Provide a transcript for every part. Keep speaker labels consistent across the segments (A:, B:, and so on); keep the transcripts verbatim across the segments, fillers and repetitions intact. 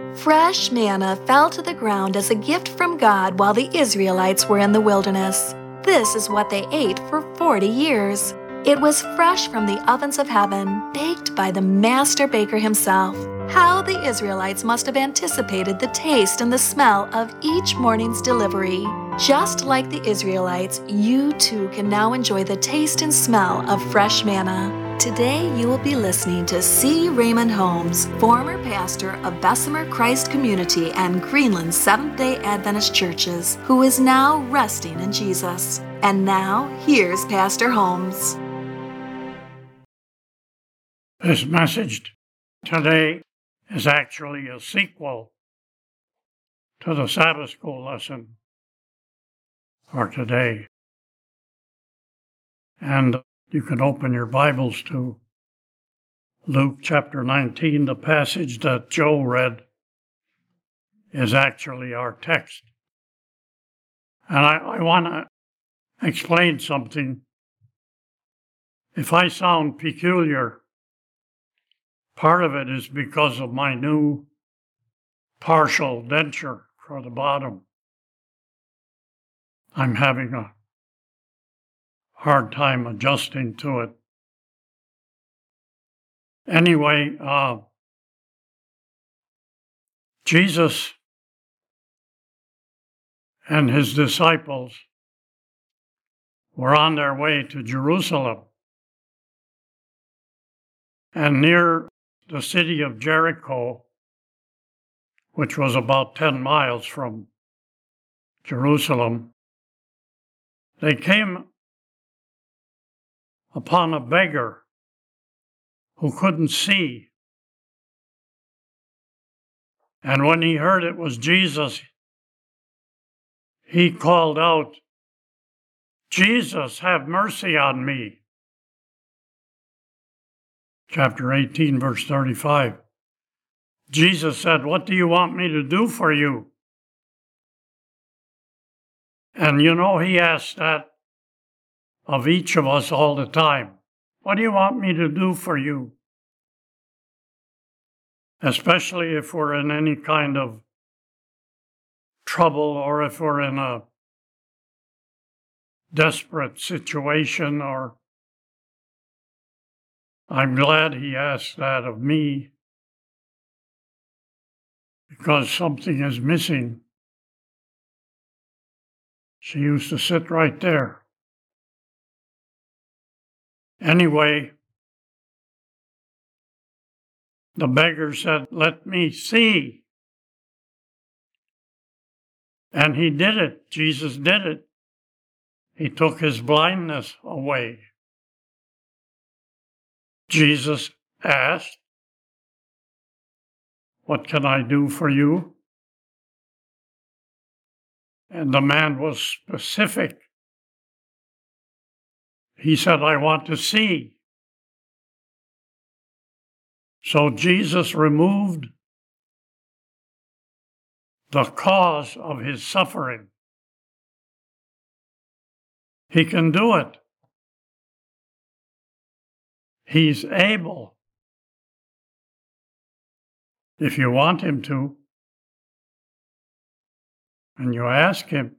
A: Fresh manna fell to the ground as a gift from God while the Israelites were in the wilderness. This is what they ate for forty years. It was fresh from the ovens of heaven, baked by the master baker himself. How the Israelites must have anticipated the taste and the smell of each morning's delivery. Just like the Israelites, you too can now enjoy the taste and smell of fresh manna. Today you will be listening to C. Raymond Holmes, former pastor of Bessemer Christ Community and Greenland Seventh-day Adventist Churches, who is now resting in Jesus. And now, here's Pastor Holmes.
B: This message today is actually a sequel to the Sabbath school lesson for today. And you can open your Bibles to Luke chapter nineteen. The passage that Joe read is actually our text. And I, I want to explain something. If I sound peculiar, part of it is because of my new partial denture for the bottom. I'm having a hard time adjusting to it. Anyway, uh, Jesus and his disciples were on their way to Jerusalem. And near the city of Jericho, which was about ten miles from Jerusalem, they came upon a beggar who couldn't see. And when he heard it was Jesus, he called out, "Jesus, have mercy on me." Chapter eighteen, verse thirty-five. Jesus said, "What do you want me to do for you?" And you know, he asked that of each of us all the time. What do you want me to do for you? Especially if we're in any kind of trouble or if we're in a desperate situation. Or I'm glad he asked that of me, because something is missing. She used to sit right there. Anyway, the beggar said, "Let me see." And he did it. Jesus did it. He took his blindness away. Jesus asked, "What can I do for you?" And the man was specific. He said, "I want to see." So Jesus removed the cause of his suffering. He can do it. He's able, if you want him to, and you ask him.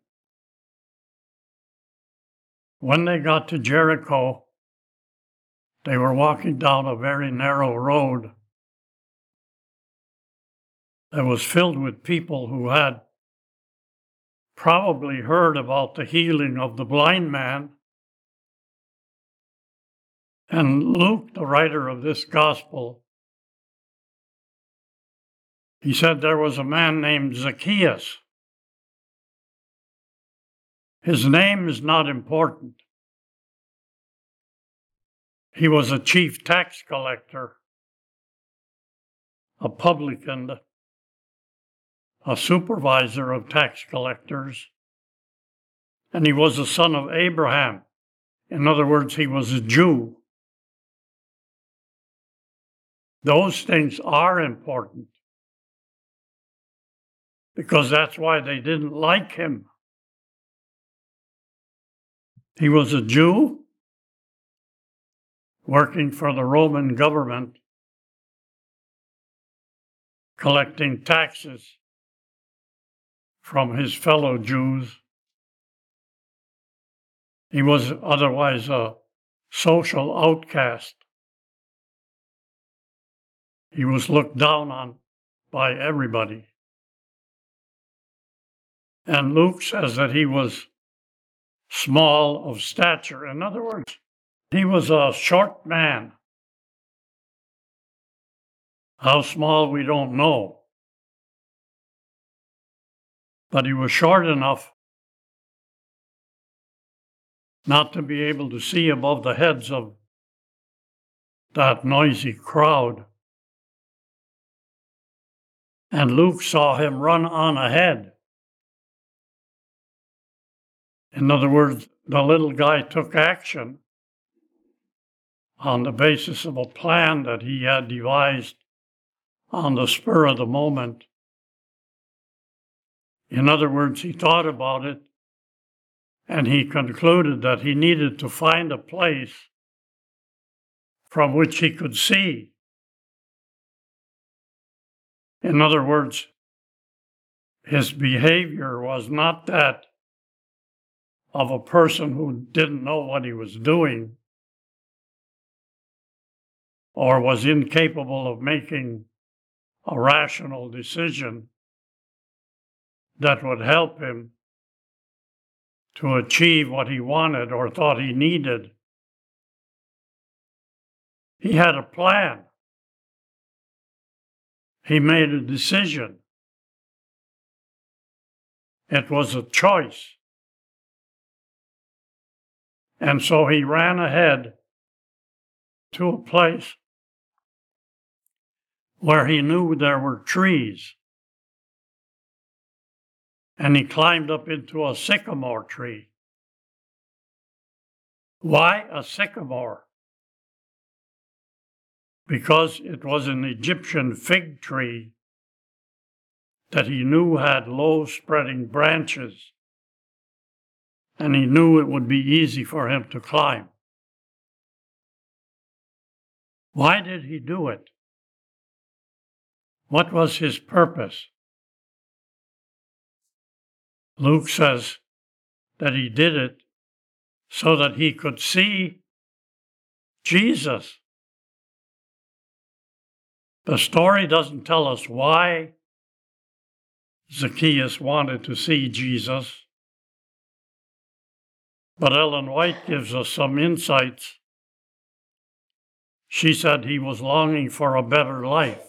B: When they got to Jericho, they were walking down a very narrow road that was filled with people who had probably heard about the healing of the blind man. And Luke, the writer of this gospel, he said there was a man named Zacchaeus. His name is not important. He was a chief tax collector, a publican, a supervisor of tax collectors, and he was a son of Abraham. In other words, he was a Jew. Those things are important, because that's why they didn't like him. He was a Jew working for the Roman government, collecting taxes from his fellow Jews. He was otherwise a social outcast. He was looked down on by everybody. And Luke says that he was small of stature. In other words, he was a short man. How small, we don't know. But he was short enough not to be able to see above the heads of that noisy crowd. And Luke saw him run on ahead. In other words, the little guy took action on the basis of a plan that he had devised on the spur of the moment. In other words, he thought about it, and he concluded that he needed to find a place from which he could see. In other words, his behavior was not that of a person who didn't know what he was doing or was incapable of making a rational decision that would help him to achieve what he wanted or thought he needed. He had a plan. He made a decision. It was a choice. And so he ran ahead to a place where he knew there were trees. And he climbed up into a sycamore tree. Why a sycamore? Because it was an Egyptian fig tree that he knew had low spreading branches, and he knew it would be easy for him to climb. Why did he do it? What was his purpose? Luke says that he did it so that he could see Jesus. The story doesn't tell us why Zacchaeus wanted to see Jesus, but Ellen White gives us some insights. She said he was longing for a better life,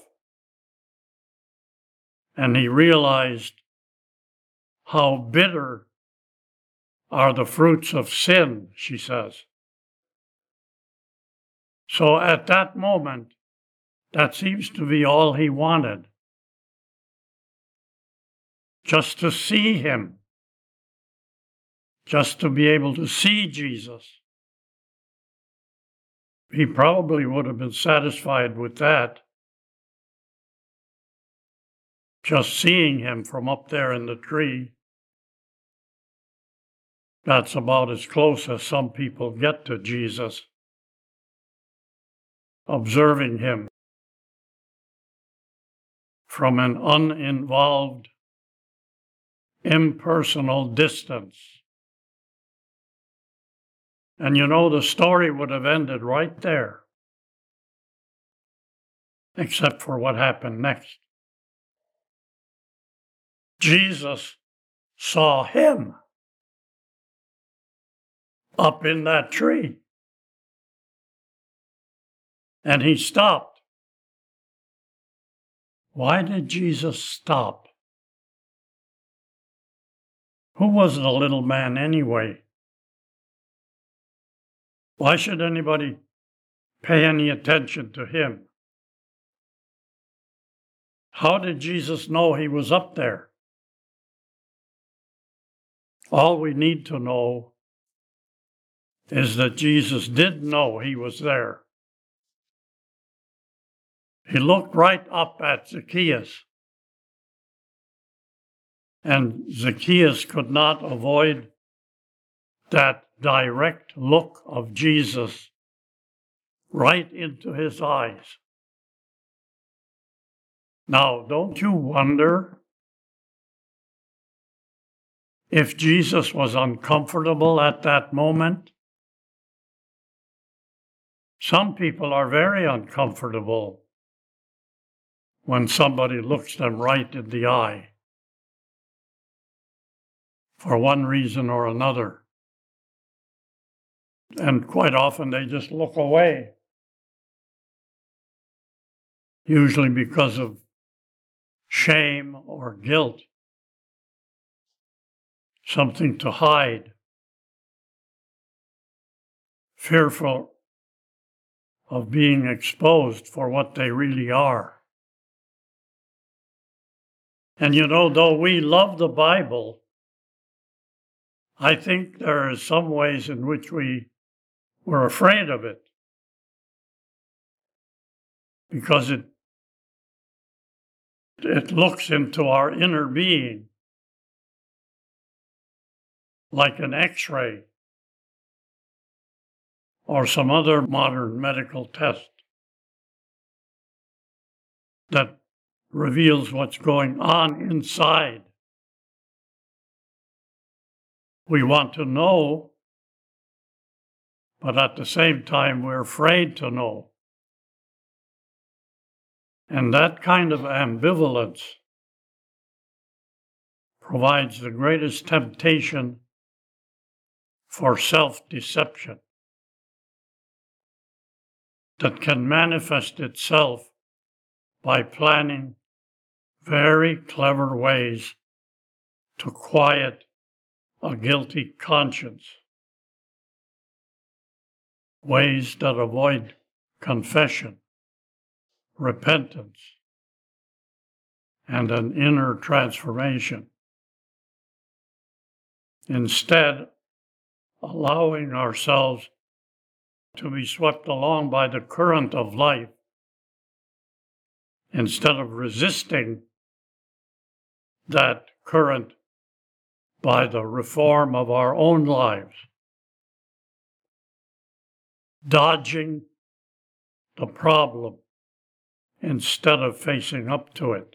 B: and he realized how bitter are the fruits of sin, she says. So at that moment, that seems to be all he wanted. Just to see him. Just to be able to see Jesus. He probably would have been satisfied with that. Just seeing him from up there in the tree. That's about as close as some people get to Jesus. Observing him from an uninvolved, impersonal distance. And you know, the story would have ended right there, except for what happened next. Jesus saw him up in that tree, and he stopped. Why did Jesus stop? Who was the little man anyway? Why should anybody pay any attention to him? How did Jesus know he was up there? All we need to know is that Jesus did know he was there. He looked right up at Zacchaeus, and Zacchaeus could not avoid that direct look of Jesus right into his eyes. Now, don't you wonder if Jesus was uncomfortable at that moment? Some people are very uncomfortable when somebody looks them right in the eye for one reason or another. And quite often they just look away, usually because of shame or guilt, something to hide, fearful of being exposed for what they really are. And you know, though we love the Bible, I think there are some ways in which we were afraid of it, because it it looks into our inner being like an X-ray or some other modern medical test that reveals what's going on inside. We want to know, but at the same time, we're afraid to know. And that kind of ambivalence provides the greatest temptation for self-deception that can manifest itself by planning very clever ways to quiet a guilty conscience, ways that avoid confession, repentance, and an inner transformation. Instead, allowing ourselves to be swept along by the current of life, instead of resisting that current by the reform of our own lives, dodging the problem instead of facing up to it.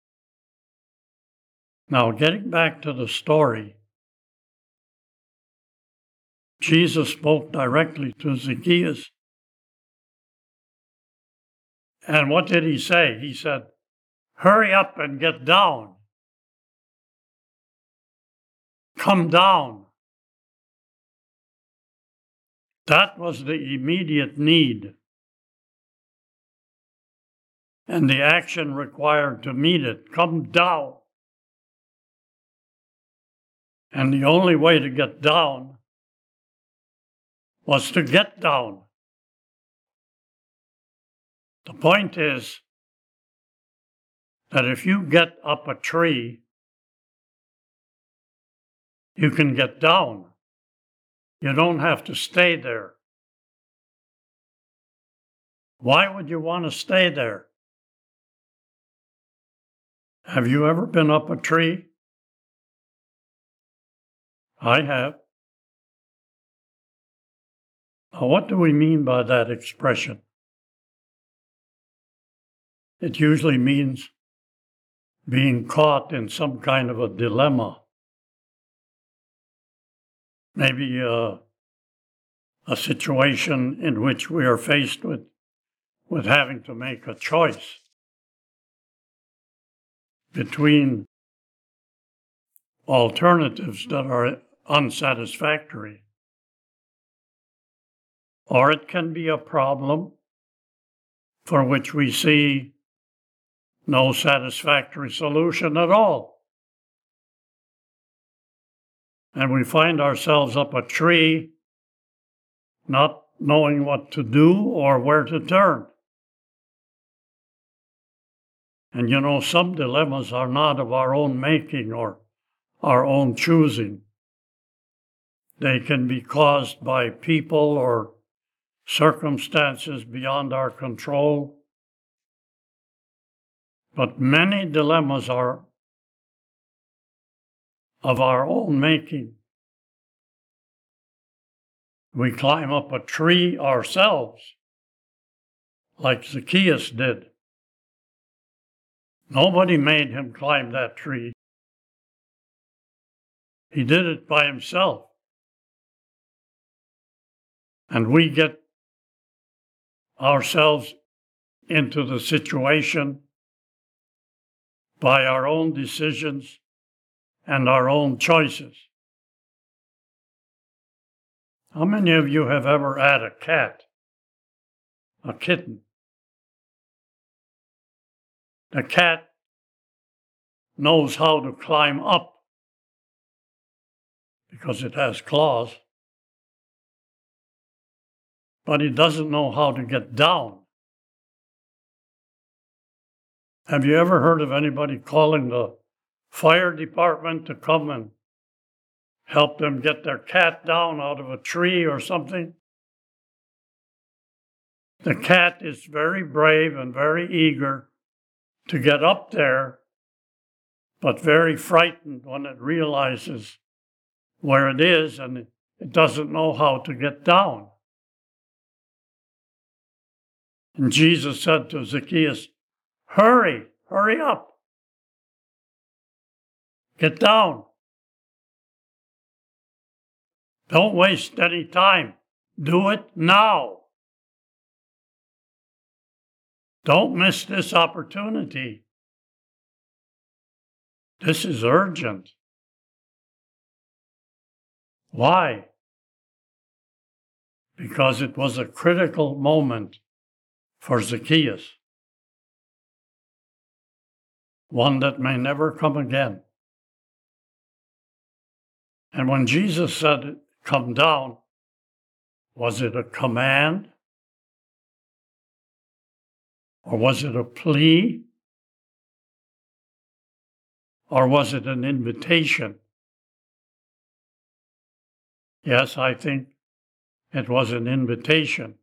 B: Now, getting back to the story, Jesus spoke directly to Zacchaeus. And what did he say? He said, "Hurry up and get down. Come down." That was the immediate need and the action required to meet it. Come down. And the only way to get down was to get down. The point is that if you get up a tree, you can get down. You don't have to stay there. Why would you want to stay there? Have you ever been up a tree? I have. Now, what do we mean by that expression? It usually means being caught in some kind of a dilemma. Maybe uh, a situation in which we are faced with, with having to make a choice between alternatives that are unsatisfactory. Or it can be a problem for which we see no satisfactory solution at all. And we find ourselves up a tree, not knowing what to do or where to turn. And you know, some dilemmas are not of our own making or our own choosing. They can be caused by people or circumstances beyond our control. But many dilemmas are of our own making. We climb up a tree ourselves, like Zacchaeus did. Nobody made him climb that tree. He did it by himself. And we get ourselves into the situation by our own decisions and our own choices. How many of you have ever had a cat, a kitten? The cat knows how to climb up because it has claws, but it doesn't know how to get down. Have you ever heard of anybody calling the fire department to come and help them get their cat down out of a tree or something? The cat is very brave and very eager to get up there, but very frightened when it realizes where it is and it doesn't know how to get down. And Jesus said to Zacchaeus, hurry, hurry up. Get down. Don't waste any time. Do it now. Don't miss this opportunity. This is urgent. Why? Because it was a critical moment for Zacchaeus, one that may never come again. And when Jesus said, come down, was it a command? Or was it a plea? Or was it an invitation? Yes, I think it was an invitation.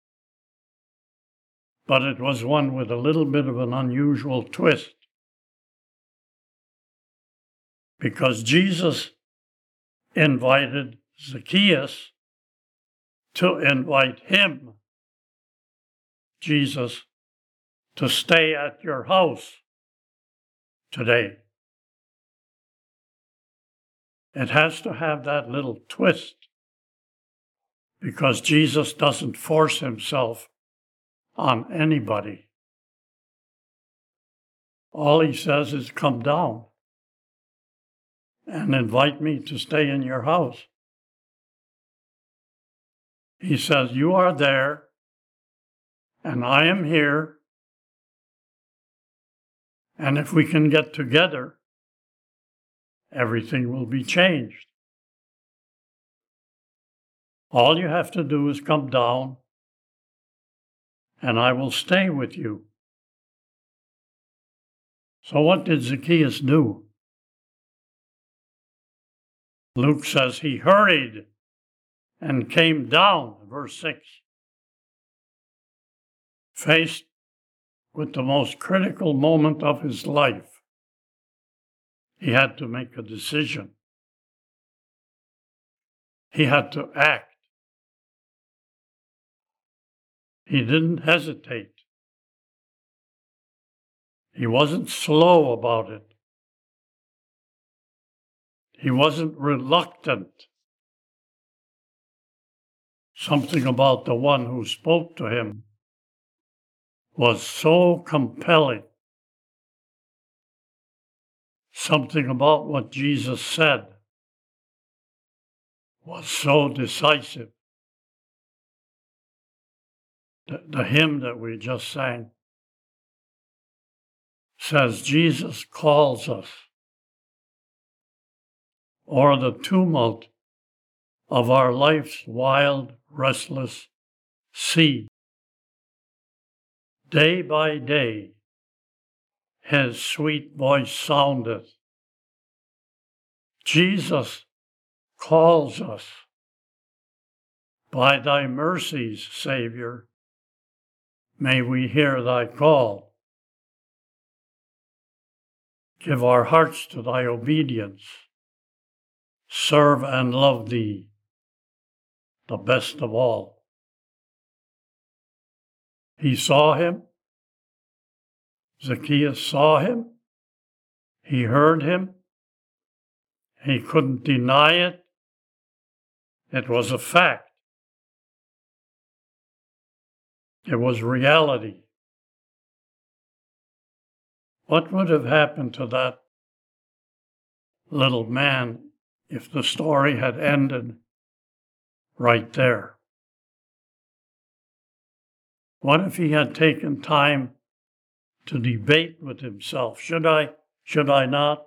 B: But it was one with a little bit of an unusual twist. Because Jesus invited Zacchaeus to invite him, Jesus, to stay at your house today. It has to have that little twist because Jesus doesn't force himself on anybody. All he says is, come down and invite me to stay in your house. He says, you are there and I am here. And if we can get together, everything will be changed. All you have to do is come down and I will stay with you. So what did Zacchaeus do? Luke says he hurried and came down, verse six, faced with the most critical moment of his life. He had to make a decision. He had to act. He didn't hesitate. He wasn't slow about it. He wasn't reluctant. Something about the one who spoke to him was so compelling. Something about what Jesus said was so decisive. The, the hymn that we just sang says, Jesus calls us, or the tumult of our life's wild, restless sea. Day by day, his sweet voice soundeth. Jesus calls us. By thy mercies, Savior, may we hear thy call. Give our hearts to thy obedience. Serve and love thee, the best of all. He saw him. Zacchaeus saw him. He heard him. He couldn't deny it. It was a fact. It was reality. What would have happened to that little man if the story had ended right there? What if he had taken time to debate with himself? Should I? Should I not?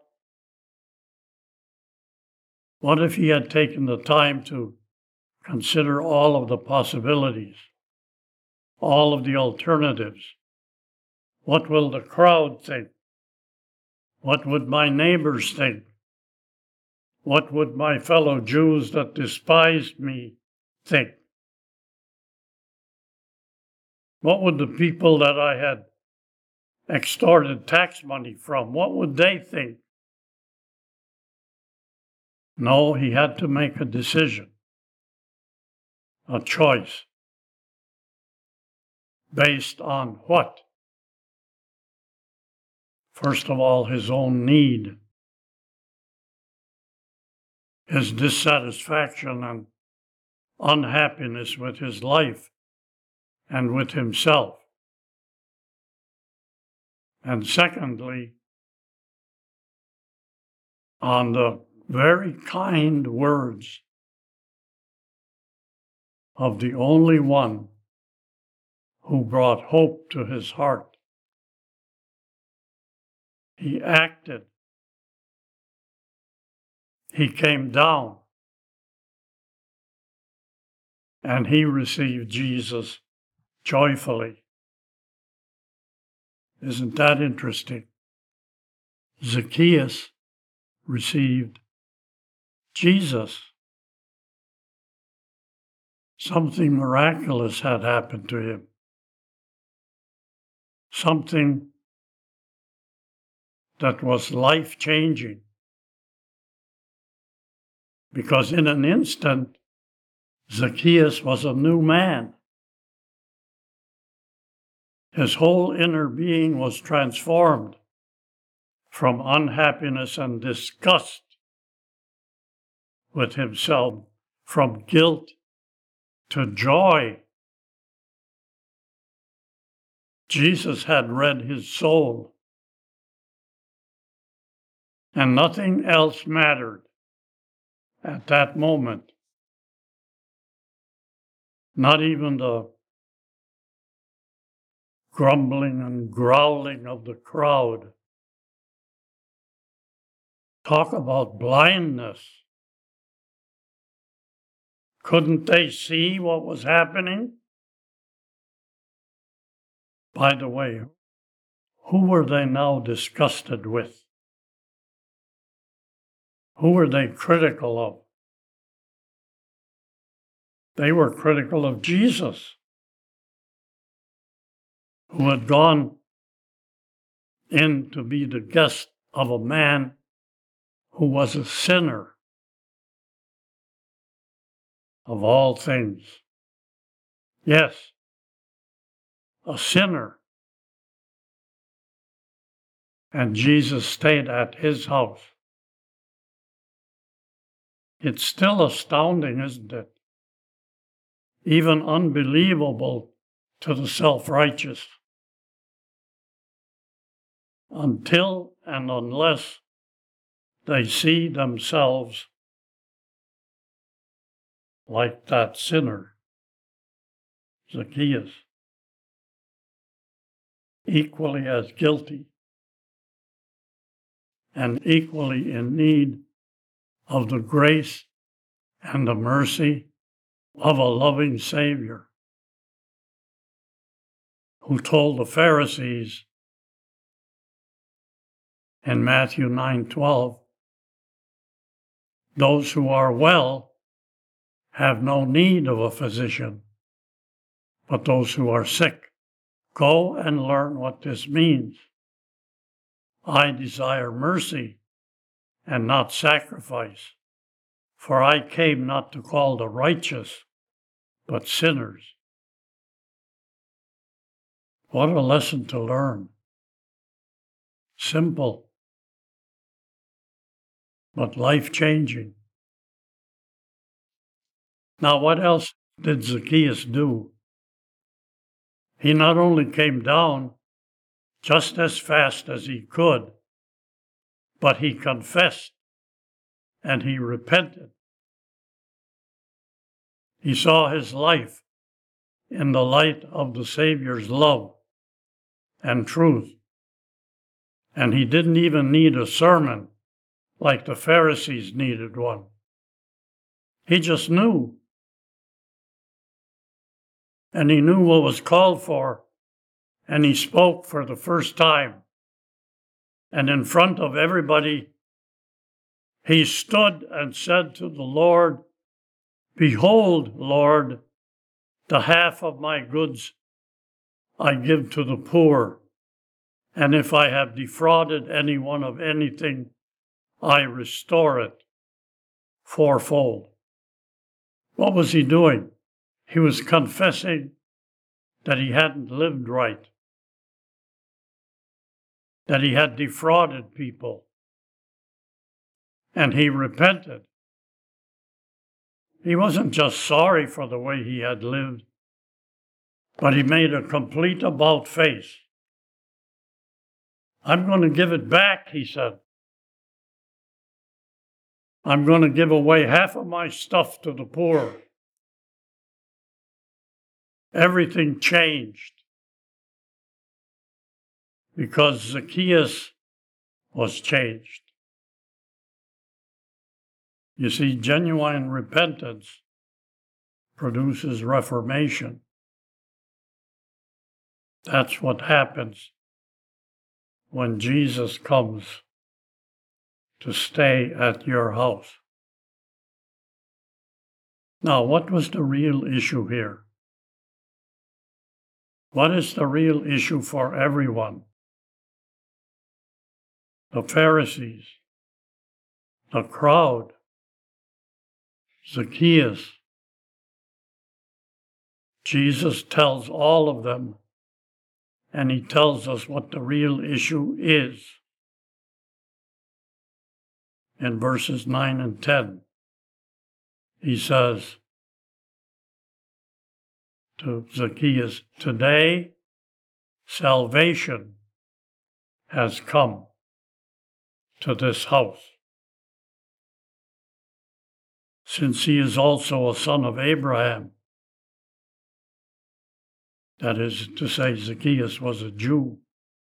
B: What if he had taken the time to consider all of the possibilities, all of the alternatives? What will the crowd think? What would my neighbors think? What would my fellow Jews that despised me think? What would the people that I had extorted tax money from, what would they think? No, he had to make a decision, a choice, based on what? First of all, his own need, his dissatisfaction and unhappiness with his life and with himself. And secondly, on the very kind words of the only one who brought hope to his heart. He acted. He came down. And he received Jesus joyfully. Isn't that interesting? Zacchaeus received Jesus. Something miraculous had happened to him. Something that was life-changing. Because in an instant, Zacchaeus was a new man. His whole inner being was transformed from unhappiness and disgust with himself, from guilt to joy. Jesus had read his soul, and nothing else mattered at that moment. Not even the grumbling and growling of the crowd. Talk about blindness. Couldn't they see what was happening? By the way, who were they now disgusted with? Who were they critical of? They were critical of Jesus, who had gone in to be the guest of a man who was a sinner of all things. Yes, a sinner. And Jesus stayed at his house. It's still astounding, isn't it? Even unbelievable to the self-righteous. Until and unless they see themselves like that sinner, Zacchaeus, equally as guilty and equally in need of the grace and the mercy of a loving Savior, who told the Pharisees in Matthew nine twelve, those who are well have no need of a physician, but those who are sick. Go and learn what this means. I desire mercy and not sacrifice, for I came not to call the righteous, but sinners. What a lesson to learn simple, but life-changing. Now, what else did Zacchaeus do? He not only came down just as fast as he could, but he confessed and he repented. He saw his life in the light of the Savior's love and truth. And he didn't even need a sermon like the Pharisees needed one. He just knew. And he knew what was called for, and he spoke for the first time. And in front of everybody, he stood and said to the Lord, "Behold, Lord, the half of my goods I give to the poor, and if I have defrauded anyone of anything, I restore it fourfold." What was he doing? He was confessing that he hadn't lived right, that he had defrauded people, and he repented. He wasn't just sorry for the way he had lived, but he made a complete about-face. I'm going to give it back, he said. I'm going to give away half of my stuff to the poor. Everything changed because Zacchaeus was changed. You see, genuine repentance produces reformation. That's what happens when Jesus comes to stay at your house. Now, what was the real issue here? What is the real issue for everyone? The Pharisees, the crowd, Zacchaeus. Jesus tells all of them, and he tells us what the real issue is. In verses nine and ten, he says to Zacchaeus, "Today salvation has come to this house, since he is also a son of Abraham." That is to say, Zacchaeus was a Jew.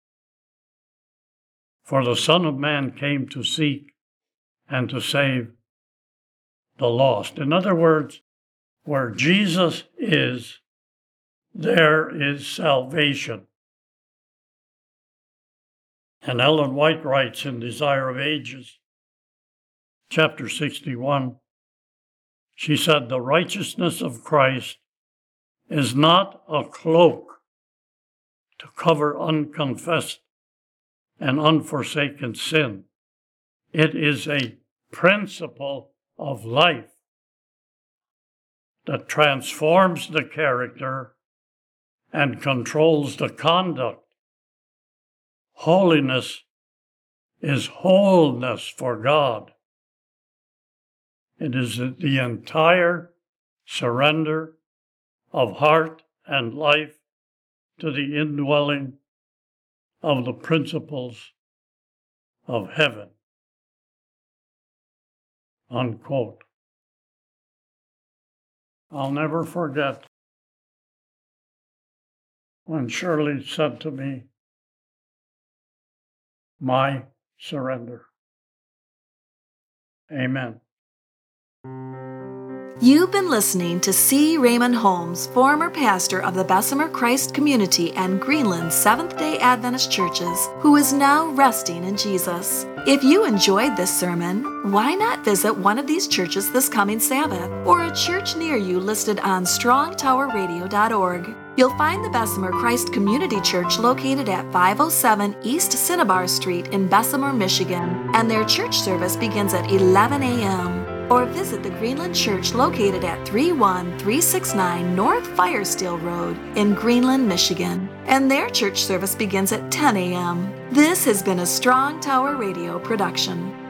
B: "For the Son of Man came to seek and to save the lost." In other words, where Jesus is, there is salvation. And Ellen White writes in Desire of Ages, chapter sixty-one, she said, "The righteousness of Christ is not a cloak to cover unconfessed and unforsaken sin. It is a principle of life that transforms the character and controls the conduct. Holiness is wholeness for God. It is the entire surrender of heart and life to the indwelling of the principles of heaven." Unquote. I'll never forget when Shirley said to me, "My surrender." Amen.
A: You've been listening to C. Raymond Holmes, former pastor of the Bessemer Christ Community and Greenland Seventh-day Adventist Churches, who is now resting in Jesus. If you enjoyed this sermon, why not visit one of these churches this coming Sabbath, or a church near you listed on strong tower radio dot org. You'll find the Bessemer Christ Community Church located at five oh seven East Cinnabar Street in Bessemer, Michigan, and their church service begins at eleven a.m. or visit the Greenland Church located at three one three six nine North Firesteel Road in Greenland, Michigan. And their church service begins at ten a m This has been a Strong Tower Radio production.